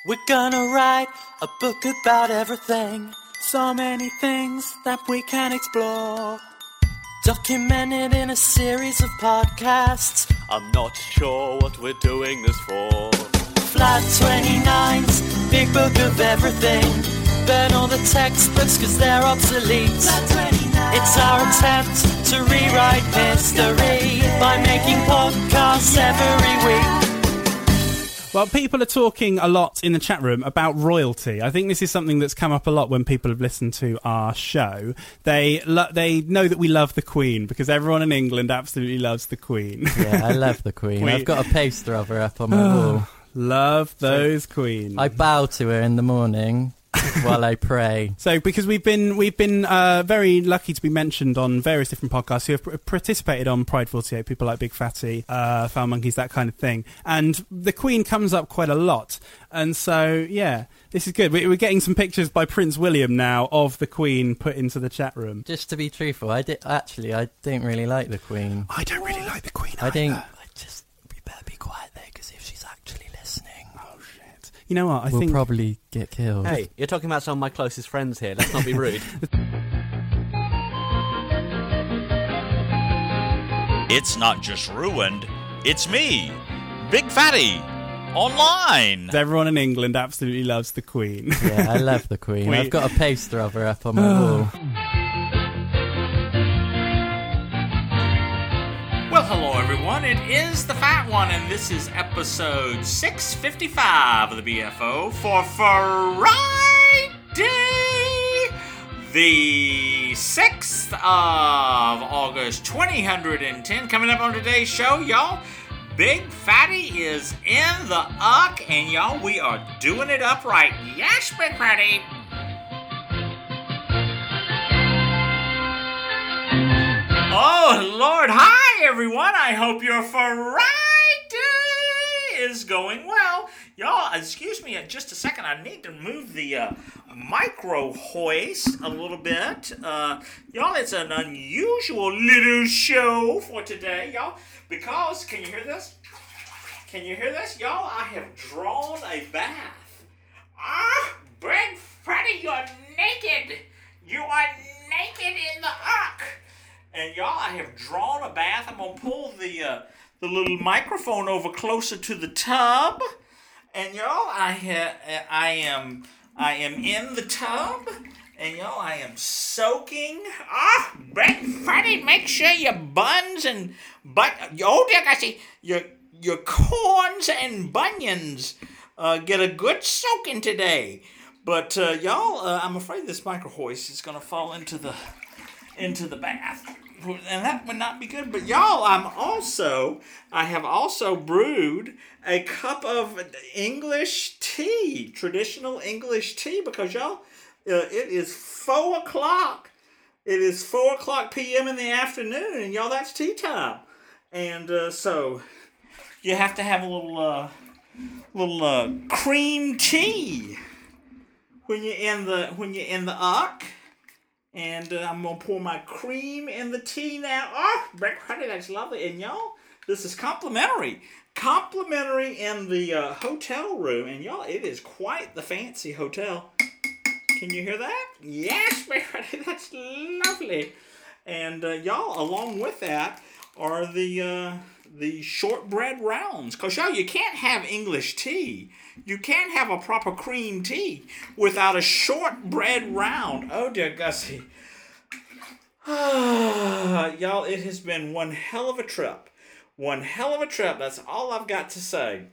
We're gonna write a book about everything. So many things that we can explore. Documented in a series of podcasts. I'm not sure what we're doing this for. Flat 29's big book of everything. Burn all the textbooks cause they're obsolete. It's our attempt to rewrite history by making podcasts every week. Well, people are talking a lot in the chat room about royalty. I think this is something that's come up a lot when people have listened to our show. They know that we love the Queen because everyone in England absolutely loves the Queen. Yeah, I love the Queen. I've got a poster of her up on my wall. Love those queens. I bow to her in the morning while I pray. So, because we've been very lucky to be mentioned on various different podcasts who have participated on Pride 48, people like Big Fatty, Foul Monkeys, that kind of thing. And the Queen comes up quite a lot. And so, yeah, this is good. We're getting some pictures by Prince William now of the Queen put into the chat room. Just to be truthful, I don't really like the Queen. I don't really like the Queen I either. think we better be quiet there, because if she's actually listening, oh shit! You know what? I we'll think probably get killed. Hey, you're talking about some of my closest friends here. Let's not be rude. It's not just ruined, it's me, Big Fatty, online. everyone in England absolutely loves the Queen. Yeah, I love the Queen. I've got a poster of her up on my wall. Well, hello everyone, it is the Fat One, and this is episode 655 of the BFO for Friday, the 6th of August, 2010. Coming up on today's show, y'all, Big Fatty is in the uck, and y'all, we are doing it upright. Yes, Big Fatty! Oh, Lord. Hi, everyone. I hope your Friday is going well. Y'all, excuse me just a second. I need to move the micro hoist a little bit. Y'all, it's an unusual little show for today, y'all, because, can you hear this? Can you hear this? Y'all, I have drawn a bath. Big Fatty, you're naked. You are naked in the uck. And y'all, I have drawn a bath. I'm gonna pull the little microphone over closer to the tub, and y'all, I am in the tub, and y'all, I am soaking. Big Fatty, make sure your buns and your corns and bunions get a good soaking today. But y'all, I'm afraid this micro hoist is gonna fall into the bath, and that would not be good. But y'all, I have also brewed a cup of English tea, traditional English tea, because y'all, it is 4 o'clock. It is 4 o'clock p.m. in the afternoon, and y'all, that's tea time. And so you have to have a little cream tea when you're in the uck. And I'm going to pour my cream in the tea now. Big Fatty, that's lovely. And y'all, this is complimentary. Complimentary in the hotel room. And y'all, it is quite the fancy hotel. Can you hear that? Yes, Big Fatty, that's lovely. And y'all, along with that are the shortbread rounds. Because y'all, you can't have English tea. You can't have a proper cream tea without a shortbread round. Oh, dear Gussie. Y'all, it has been one hell of a trip. One hell of a trip. That's all I've got to say.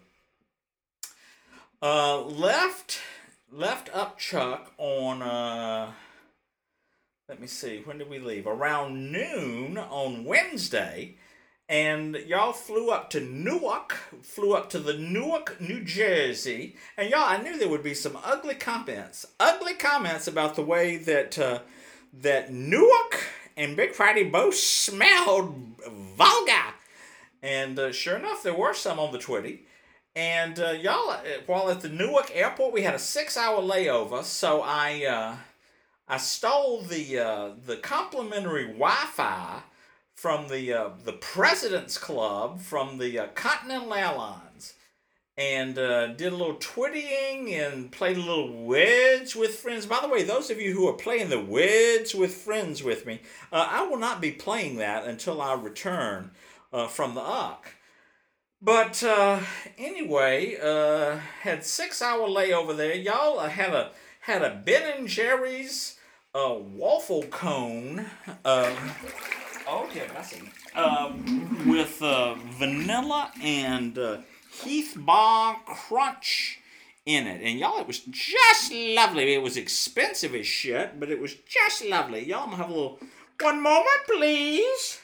Left Upchuck on, let me see, when did we leave? Around noon on Wednesday. And y'all flew up to Newark, the Newark, New Jersey. And y'all, I knew there would be some ugly comments about the way that Newark and Big Fatty both smelled vulgar. And sure enough, there were some on the Twitty. And y'all, while at the Newark airport, we had a 6-hour layover. So I stole the complimentary Wi-Fi from the President's Club from the Continental Airlines. and did a little twittying and played a little Words with Friends. By the way, those of you who are playing the Words with Friends with me, I will not be playing that until I return from the UCK. But anyway, had 6-hour layover there. Y'all had a Ben & Jerry's waffle cone. Okay, I see. With vanilla and Heath Bar Crunch in it. And y'all, it was just lovely. It was expensive as shit, but it was just lovely. Y'all, I'm gonna have a little... One moment, please.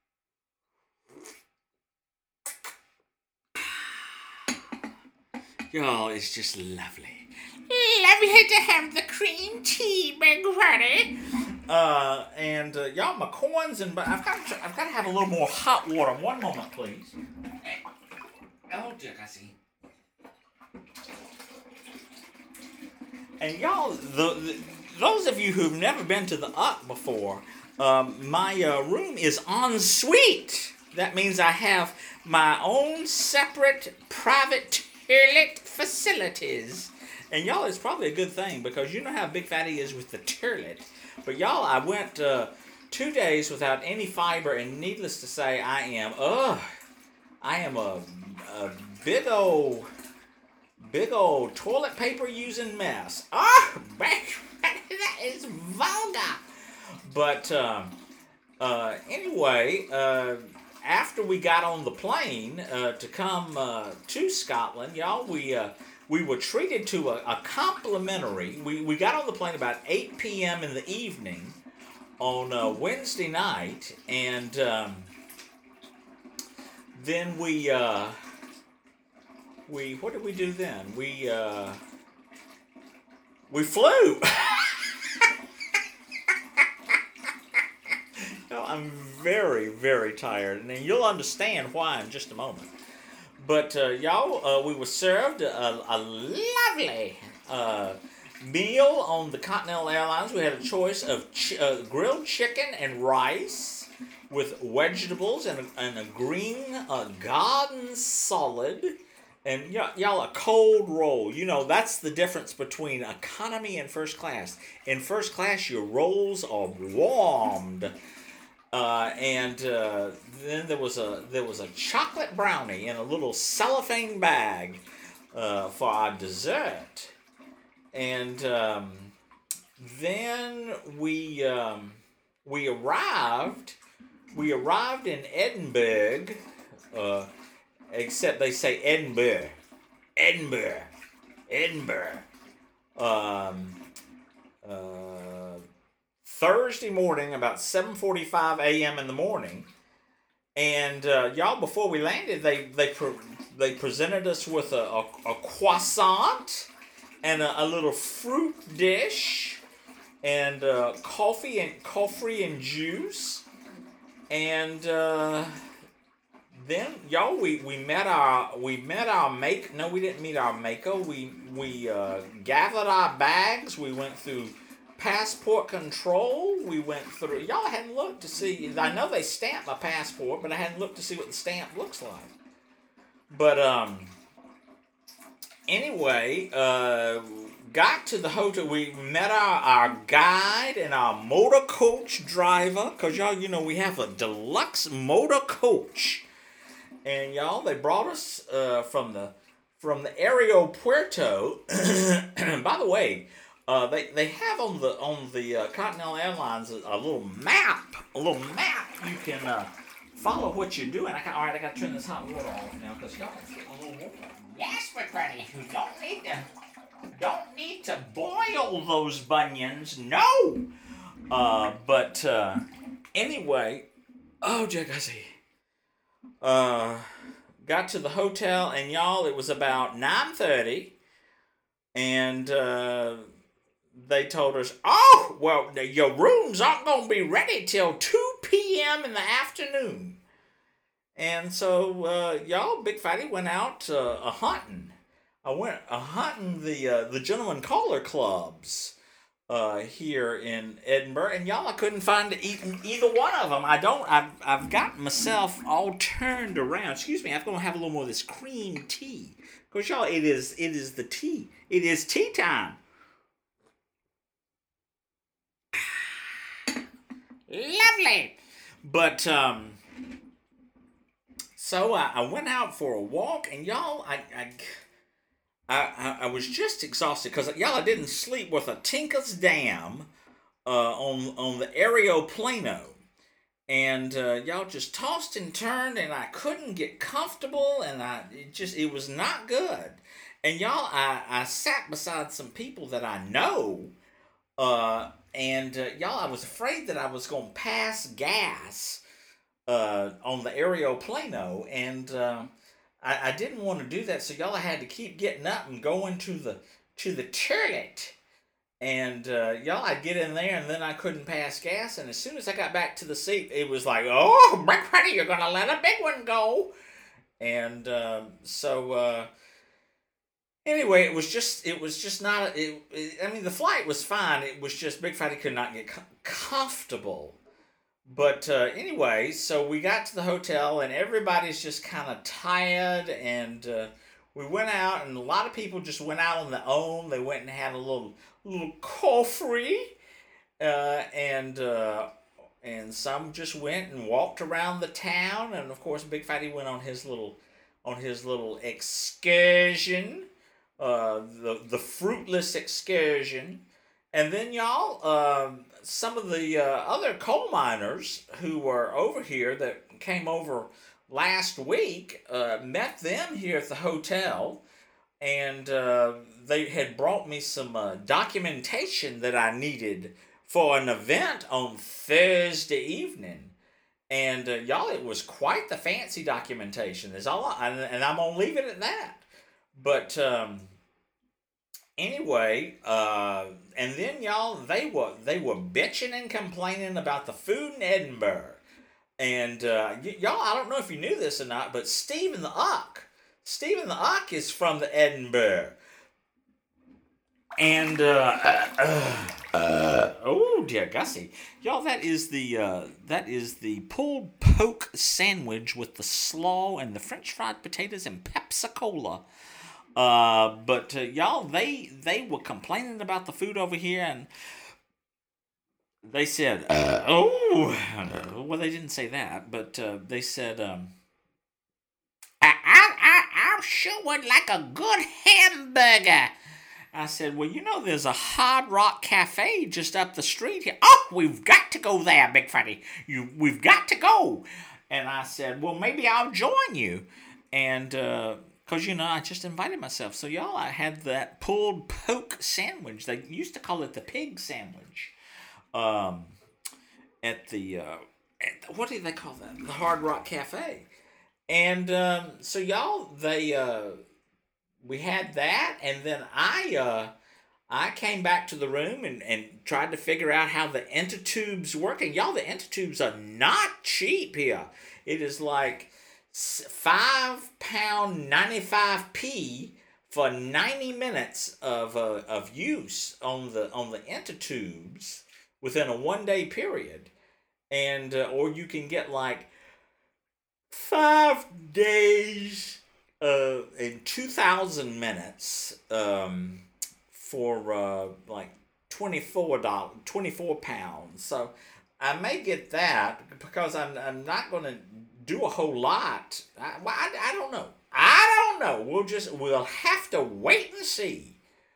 Y'all, it's just lovely. Lovely to have the cream tea, Big Fatty. And y'all, my corns and I've got to have a little more hot water. One moment, please. Oh, Jack, I see. And y'all, those of you who've never been to the UCK before, my room is en suite. That means I have my own separate private toilet facilities. And y'all, it's probably a good thing because you know how Big Fatty is with the toilet. But y'all, I went 2 days without any fiber, and needless to say, I am a big old toilet paper using mess. That is vulgar. But anyway, after we got on the plane to come to Scotland, y'all, we were treated to a complimentary. We got on the plane about 8 p.m. in the evening on Wednesday night, and then we what did we do then? We flew. I'm very, very tired, and you'll understand why in just a moment. But y'all, we were served a lovely meal on the Continental Airlines. We had a choice of grilled chicken and rice with vegetables and a green garden salad. And y'all, a cold roll. You know, that's the difference between economy and first class. In first class, your rolls are warmed. And then there was a chocolate brownie in a little cellophane bag for our dessert. And then we arrived in Edinburgh. Except they say Edinburgh. Thursday morning, about 7:45 a.m. in the morning, and y'all, before we landed, they presented us with a croissant and a little fruit dish and coffee and juice, and then y'all, we met our make. No, we didn't meet our maker. We gathered our bags. We went through passport control. We went through. Y'all, I hadn't looked to see. I know they stamped my passport, but I hadn't looked to see what the stamp looks like. But anyway, got to the hotel. We met our guide and our motor coach driver, cause y'all, you know, we have a deluxe motor coach, and y'all, they brought us from the Aeropuerto. By the way. They have on the Continental Airlines a little map. You can follow what you're doing. All right, I got to turn this hot water off now because y'all getting a little warm. Yes, McCready, you don't need to boil those bunions. No. But anyway, oh, Jack, I see. Got to the hotel, and y'all, it was about 9:30, and they told us, oh, well, your rooms aren't going to be ready till 2 p.m. in the afternoon. And so, y'all, Big Fatty went out a-hunting. I went a-hunting the Gentleman Caller Clubs. here in Edinburgh, and y'all, I couldn't find either one of them. I've got myself all turned around. Excuse me, I'm gonna have a little more of this cream tea, cause y'all, it is the tea. It is tea time. Lovely, but so I went out for a walk, and y'all, I was just exhausted because y'all, I didn't sleep with a Tinker's Dam on the aeroplano, and y'all just tossed and turned, and I couldn't get comfortable, and it was not good. And y'all, I sat beside some people that I know, and y'all, I was afraid that I was gonna pass gas on the aeroplano, and I didn't want to do that, so y'all, I had to keep getting up and going to the toilet, and y'all, I'd get in there, and then I couldn't pass gas, and as soon as I got back to the seat, it was like, oh, Buddy, you're gonna let a big one go, and anyway, it was just not. I mean, the flight was fine. It was just Big Fatty could not get comfortable. But anyway, so we got to the hotel, and everybody's just kind of tired, and we went out, and a lot of people just went out on their own. They went and had a little coffee, and some just went and walked around the town, and of course, Big Fatty went on his little excursion, the fruitless excursion. And then y'all, some of the other coal miners who were over here that came over last week, met them here at the hotel, and they had brought me some documentation that I needed for an event on Thursday evening. And y'all, it was quite the fancy documentation. And I'm gonna leave it at that. But anyway, and then y'all, they were bitching and complaining about the food in Edinburgh, and y'all, I don't know if you knew this or not, but Stephen the Uck is from the Edinburgh, and oh dear Gussie, y'all, that is the pulled pork sandwich with the slaw and the French fried potatoes and Pepsi Cola. But y'all, they were complaining about the food over here, and they said, well, they didn't say that, but they said, I sure would like a good hamburger. I said, well, there's a Hard Rock Cafe just up the street here. Oh, we've got to go there, Big Fatty. We've got to go. And I said, well, maybe I'll join you. And because, I just invited myself. So, y'all, I had that pulled pork sandwich. They used to call it the pig sandwich. At the what do they call that? The Hard Rock Cafe. And so, y'all, we had that. And then I came back to the room and tried to figure out how the Intertubes work. And, y'all, the Intertubes are not cheap here. It is like £5.95 for 90 minutes of use on the Intertubes within a 1-day period, and or you can get like 5 days in 2,000 minutes for like £24. So I may get that because I'm not going to do a whole lot. I don't know. We'll have to wait and see.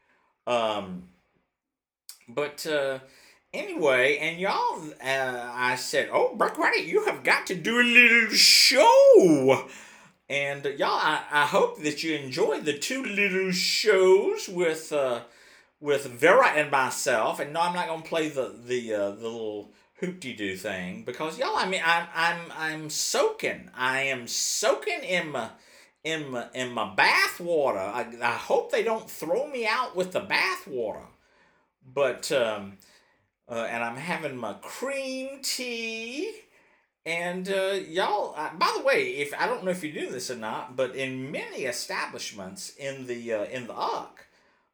But anyway, and y'all, I said, oh, Buck Riley, you have got to do a little show. And y'all, I hope that you enjoyed the 2 little shows with Vera and myself. And no, I'm not gonna play the little hoop-de-doo thing because y'all, I mean, I'm soaking. I am soaking in my bath water. I hope they don't throw me out with the bath water. But and I'm having my cream tea. And y'all, by the way, if I don't know if you knew this or not, but in many establishments in the Uck,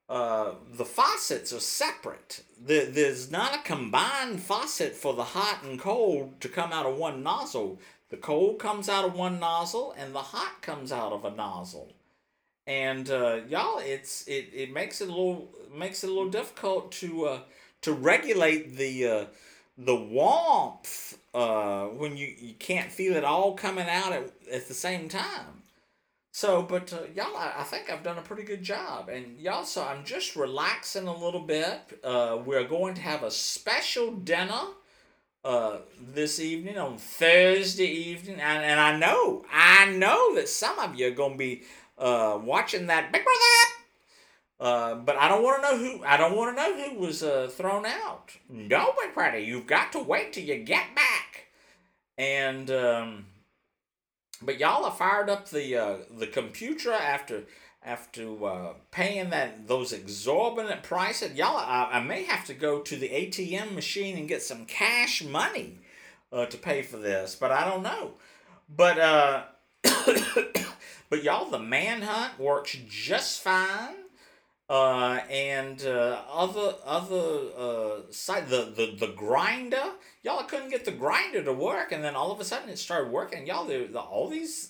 the faucets are separate. There's not a combined faucet for the hot and cold to come out of one nozzle. The cold comes out of one nozzle, and the hot comes out of a nozzle. And y'all, it makes it a little difficult to regulate the warmth when you can't feel it all coming out at the same time. So, but y'all, I think I've done a pretty good job. And y'all, so I'm just relaxing a little bit. We're going to have a special dinner this evening, on Thursday evening. And I know that some of you are going to be watching that Big Brother. But I don't want to know who was thrown out. No, Big Brother, you've got to wait till you get back. And but y'all have fired up the computer after paying those exorbitant prices. Y'all, I may have to go to the ATM machine and get some cash money to pay for this, but I don't know. But but y'all, the manhunt works just fine. And other side, the grinder, y'all, I couldn't get the grinder to work, and then all of a sudden it started working. Y'all, all these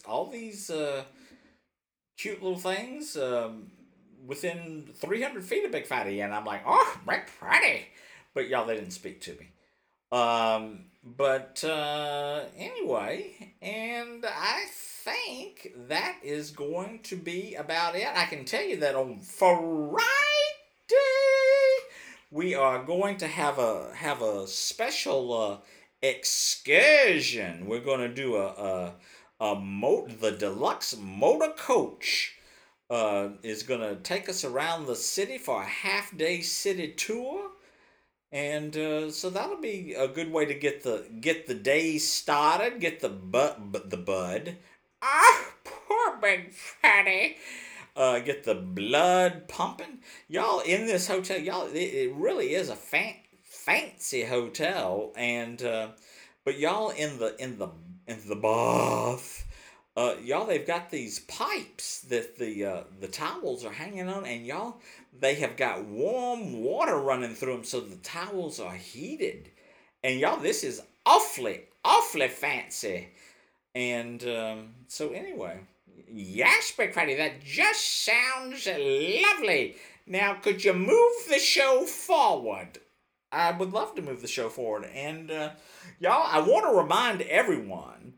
cute little things within 300 feet of Big Fatty, and I'm like, oh, Big Fatty, but y'all, they didn't speak to me. But anyway, and I think that is going to be about it. I can tell you that on Friday we are going to have a special excursion. We're going to do the deluxe motor coach is going to take us around the city for a half-day city tour. And so that'll be a good way to get the day started, get the bud. Ah, poor Big Fatty. Get the blood pumping. Y'all, in this hotel, y'all, it really is a fancy hotel. And but y'all, in the bath, y'all, they've got these pipes that the towels are hanging on, and y'all, they have got warm water running through them, so the towels are heated. And y'all, this is awfully fancy. And so anyway, yes, Big Fatty, that just sounds lovely. Now, could you move the show forward? I would love to move the show forward. And y'all, I want to remind everyone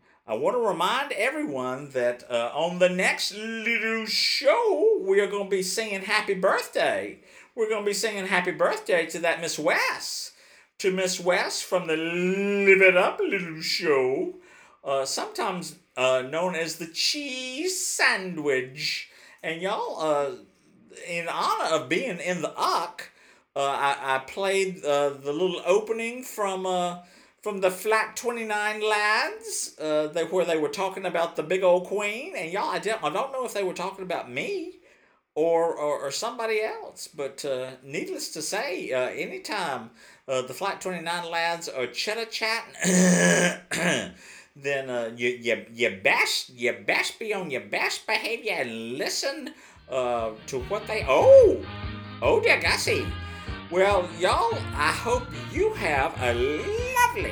that on the next little show, we are going to be singing happy birthday. We're going to be singing happy birthday to that Miss West. To Miss West from the Live It Up little show. Sometimes known as the cheese sandwich. And y'all, in honor of being in the UCK, I played the little opening from the Flat 29 lads, where they were talking about the big old queen. And y'all, I don't know if they were talking about me or somebody else. But needless to say, anytime the Flat 29 lads are chitter-chatting, then you best be on your best behavior and listen to what they... Oh dear Gussie. Well, y'all, I hope you have a lovely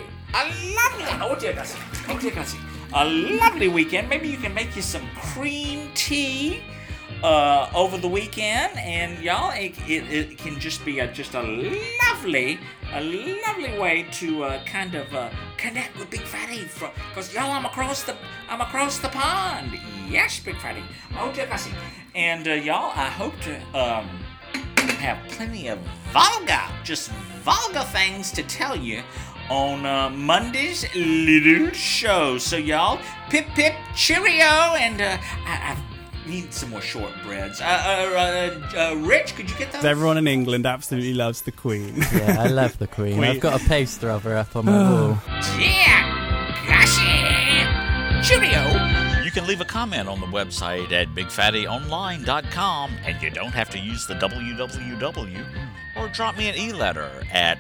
weekend. Maybe you can make you some cream tea over the weekend, and y'all, it can just be a lovely way to kind of connect with Big Fatty, because y'all, I'm across the pond. Yes, Big Fatty. Oh dear Gussie. And y'all, I hope to have plenty of vulgar things to tell you on Monday's little show. So y'all, pip cheerio, and I need some more shortbreads. Rich, could you get those? Everyone in England absolutely loves the Queen. Yeah, I love the Queen. I've got a poster of her up on my wall. Yeah, Gussie. Cheerio. You can leave a comment on the website at bigfattyonline.com, and you don't have to use the www, or drop me an e-letter at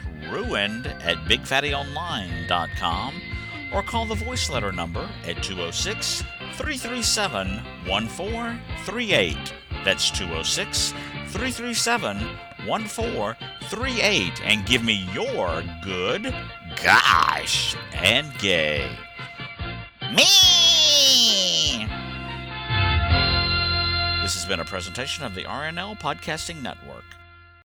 ruined@bigfattyonline.com, or call the voice letter number at 206-337-1438. That's 206 337-1438 and give me your good, gosh, and gay. Me! This has been a presentation of the RNL Podcasting Network.